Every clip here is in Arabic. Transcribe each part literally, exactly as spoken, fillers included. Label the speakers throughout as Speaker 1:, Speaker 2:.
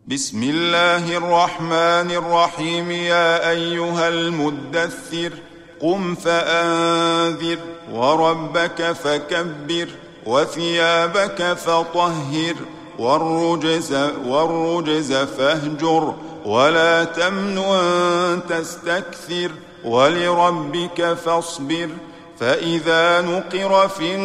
Speaker 1: بسم الله الرحمن الرحيم. يا أيها المدثر قم فأنذر وربك فكبر وثيابك فطهر والرجز, والرجز فاهجر ولا تمنن تستكثر ولربك فاصبر. فإذا نقر في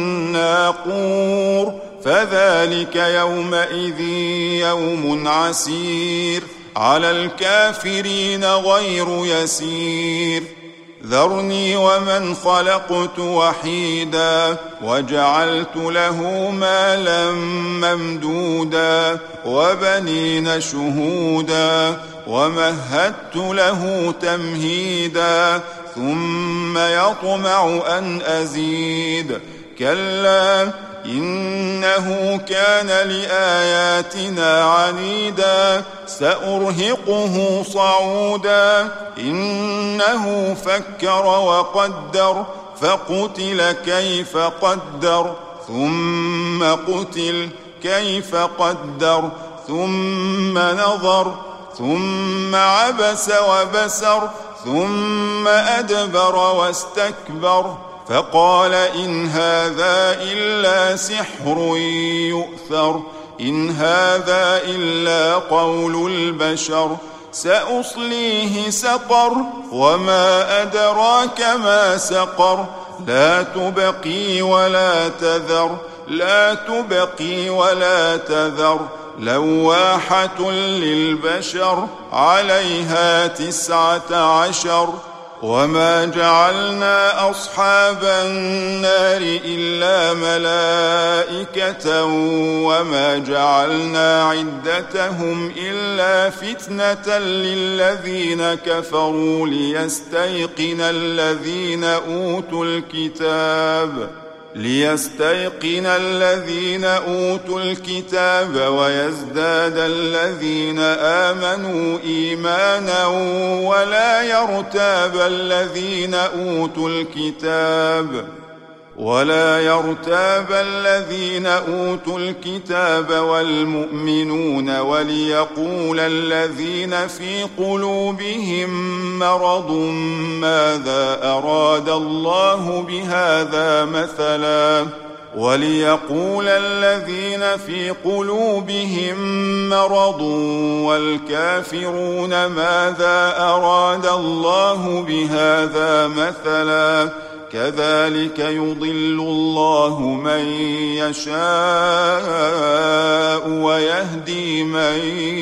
Speaker 1: الناقور فذلك يومئذ يوم عسير على الكافرين غير يسير. ذرني ومن خلقت وحيدا وجعلت له مالا ممدودا وبنين شهودا ومهدت له تمهيدا ثم يطمع أن أزيد. كلا إنه كان لآياتنا عنيدا سأرهقه صعودا. إنه فكر وقدر فقتل كيف قدر ثم قتل كيف قدر ثم نظر ثم عبس وبسر ثم أدبر واستكبر فقال إن هذا إلا سحر يؤثر إن هذا إلا قول البشر. سأصليه سقر وما أدراك ما سقر. لا تبقي ولا تذر لا تبقي ولا تذر لواحة للبشر عليها تسعة عشر. وما جعلنا أصحاب النار إلا ملائكة وما جعلنا عدتهم إلا فتنة للذين كفروا ليستيقن الذين أوتوا الكتاب ليستيقن الذين أوتوا الكتاب ويزداد الذين آمنوا إيمانا ولا يرتاب الذين أوتوا الكتاب ولا يرتاب الذين أوتوا الكتاب والمؤمنون وليقول الذين في قلوبهم مرض ماذا أراد الله بهذا مثلا وليقول الذين في قلوبهم مرض والكافرون ماذا أراد الله بهذا مثلا كذلك يضل الله من يشاء ويهدي من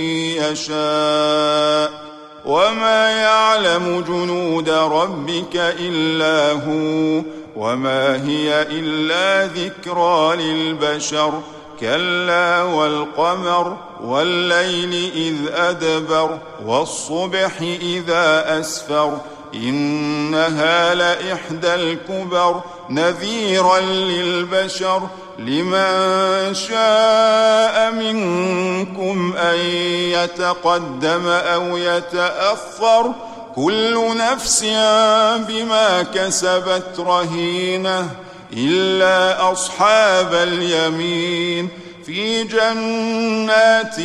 Speaker 1: يشاء وما يعلم جنود ربك إلا هو وما هي إلا ذكرى للبشر. كلا والقمر والليل إذ أدبر والصبح إذا أسفر إنها لإحدى الكبر نذيرا للبشر. لمن شاء منكم أن يتقدم أو يتأخر كل نفس بما كسبت رهينة إلا أصحاب اليمين في جنات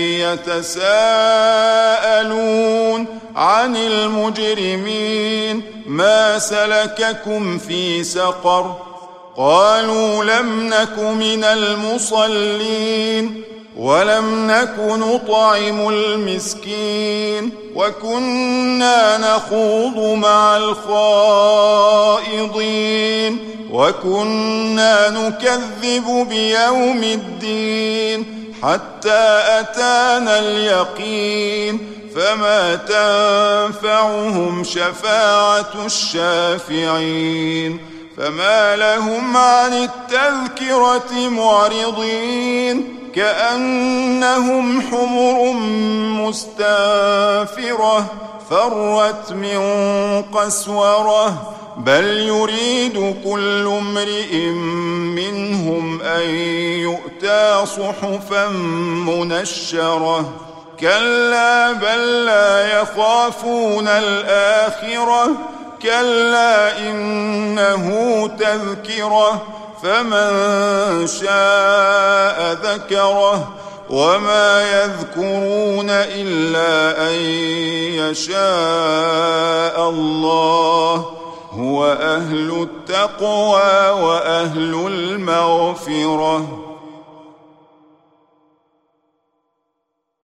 Speaker 1: يتساءلون عن المجرمين ما سلككم في سقر قالوا لم نك من المصلين ولم نك نطعم المسكين وكنا نخوض مع الخائضين وكنا نكذب بيوم الدين حتى أتانا اليقين فما تنفعهم شفاعة الشافعين. فما لهم عن التذكرة معرضين كأنهم حمر مستنفرة فرت من قسورة بل يريد كل امرئ منهم أن يؤتى صحفا منشرة كلا بل لا يخافون الآخرة كلا إنه تذكرة فمن شاء ذكره وما يذكرون إلا أن يشاء الله هو أهل التقوى وأهل المغفرة.